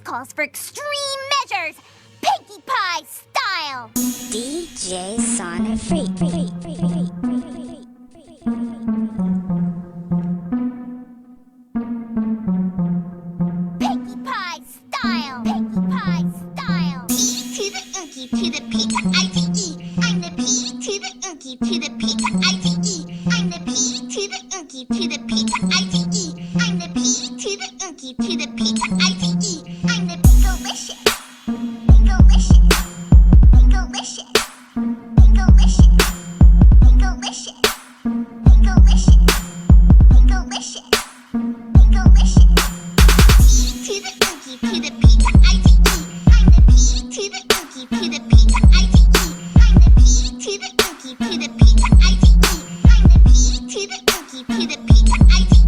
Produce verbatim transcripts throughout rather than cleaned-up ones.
calls for extreme measures, Pinkie Pie style. D J Sonic Freak. Freak, freak, freak, freak, freak. Pinkie Pie style. Pinkie Pie style. P to the Inky to the P to I T E. I'm the P to the Inky to the P to I T E. I'm the P to the Inky to the P to I T E. I'm the P to the Inky to the P to I T E. I'm the Pinkalicious. Pinkalicious. Pinkalicious. Pinkalicious. Pinkalicious. Pinkalicious. Pinkalicious. Pinkalicious. P to the Inky to the P to I T E. I'm the P to the Inky to the P to I T E. I'm the P to the Inky to the P to I T E. I'm the P to the Inky to the P to I T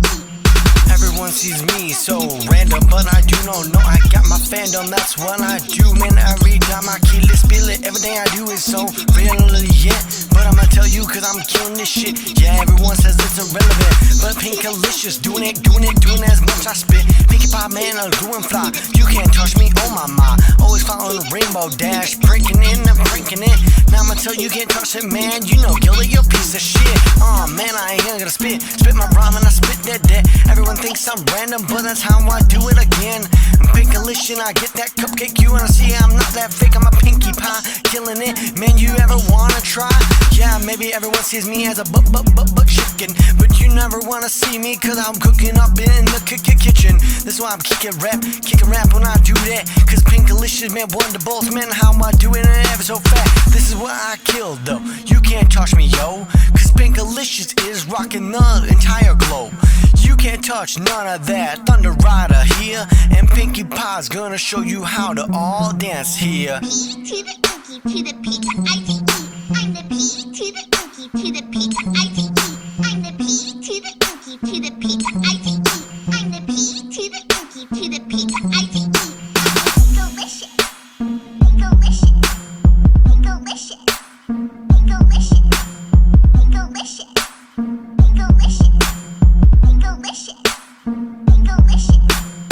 E. Everyone sees me so random, but I do not know I got my fandom. That's what I do, man. Every time I kill it, spill it. Everything I do is so real, yeah. But I'ma tell you, cause I'm killing this shit. Yeah, everyone says it's irrelevant, but Pinkalicious, doing it, doing it, doing as much I spit. Pinkie Pie, man, I'm doing fly. You can't touch me, oh my my. Always following the rainbow dash, breaking in and breaking it. Now I'ma tell you, can't touch it, man. You know, Gilly, you piece of shit. Aw, uh, man, I ain't gonna spit, spit my rhyme and I spit that that. Everyone thinks I'm random, but that's how I do it again. I'm Pinkalicious, I get that cupcake, you wanna see I'm not that fake. I'm a Pinkie Pie, killing it. Man, you ever wanna try? Yeah, maybe everyone sees me as a butt, butt, butt, butt chicken, but you never wanna see me, cause I'm cooking up in the k k kitchen. This is why I'm kicking rap, kicking rap when I do that. Cause Pinkalicious, man, one to both, man, how I do it and ever so fast. This is what I killed, though. You can't touch me, yo. Cause Pinkalicious is rocking the entire globe. You can't touch none of that. Thunder Rider here, and Pinkie Pie's gonna show you how to all dance here. P to the Inky to the P to I T E. I'm the P to the Inky to the P to I T E. I'm the P to the Inky to the P to I T E. I'm the P to the Inky to the P to I T E. Pinkalicious. Pinkalicious. Pinkalicious. Pinkalicious. Pinkalicious. Pinkalicious. Pinkalicious. Pinkalicious.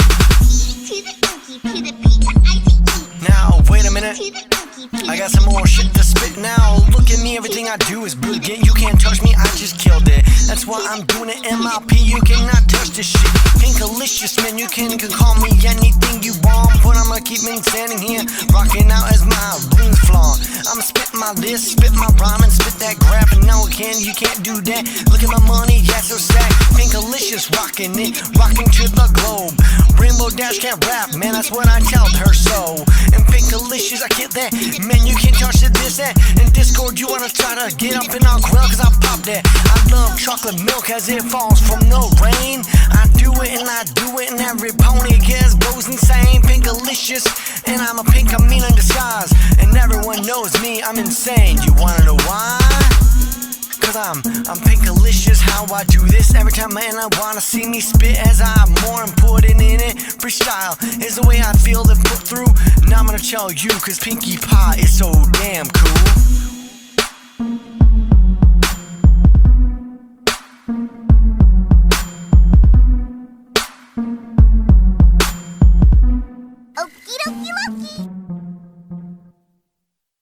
P to the Inky to the P to I T E. Now, wait a minute. To the Inky to the I got some more shit to spit now. Look at me, everything I do is brilliant. You can't touch me, I just killed it. That's why I'm doing it M I P. You cannot touch this shit. Pinkalicious, man, you can, can call me anything you want, but I'ma keep me standing here, rocking out as my bling flaw. I'ma spit my list, spit my rhyme, and spit that graph. And now again, you can't do that. Look at my money, yeah, so stack. Pinkalicious, rocking it, rocking to the globe. Rainbow Dash can't rap, man, that's what I told her so. And Pinkalicious, I get that. Man, you can't touch it, this, that. In Discord, you wanna try to get up in our grill, cause I pop that. I love chocolate milk as it falls from the rain. I do it and I do it, and every pony gets goes insane. Pinkalicious, and I'm a pink, I mean in disguise. And everyone knows me, I'm insane. You wanna know why? Cause I'm, I'm Pinkalicious, how I do this. Every time, man, I wanna see me spit as I'm more important in it. Freestyle is the way I feel to put through. Now I'm gonna tell you, cause Pinkie Pie is so damn cool.